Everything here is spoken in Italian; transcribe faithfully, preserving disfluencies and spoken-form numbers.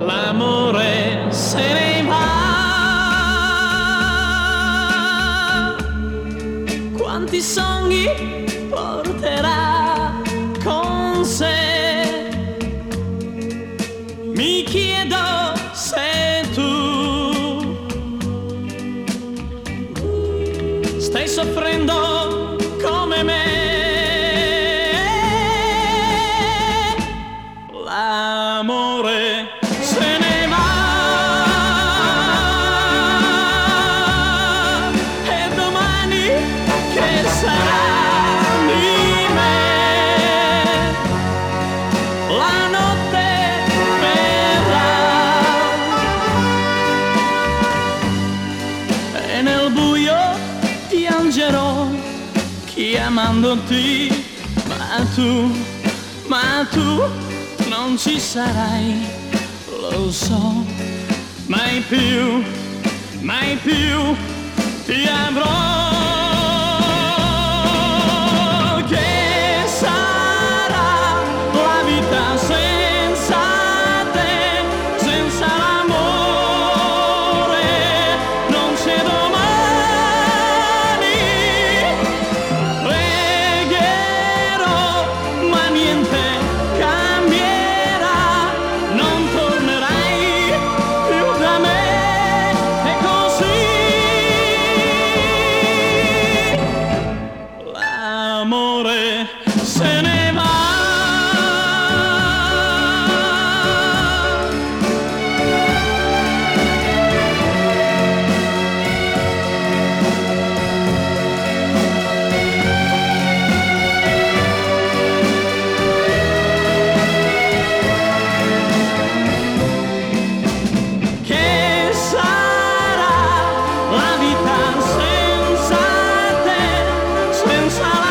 l'amore se ne va. Quanti sogni porterà con sé? Mi chiedo se tu stai soffrendo come me. L'amore se ne va e domani che sarà di me? La notte verrà e nel buio piangerò chiamandoti, ma tu, ma tu non ci sarai, lo so, mai più, mai più ti avrò. Che sarà la vita senza te, senza l'amore, non c'è domani. Pregherò, ma niente cambierà, non tornerai più da me, e così l'amore se ne va. Che sarà la vita senza te, senza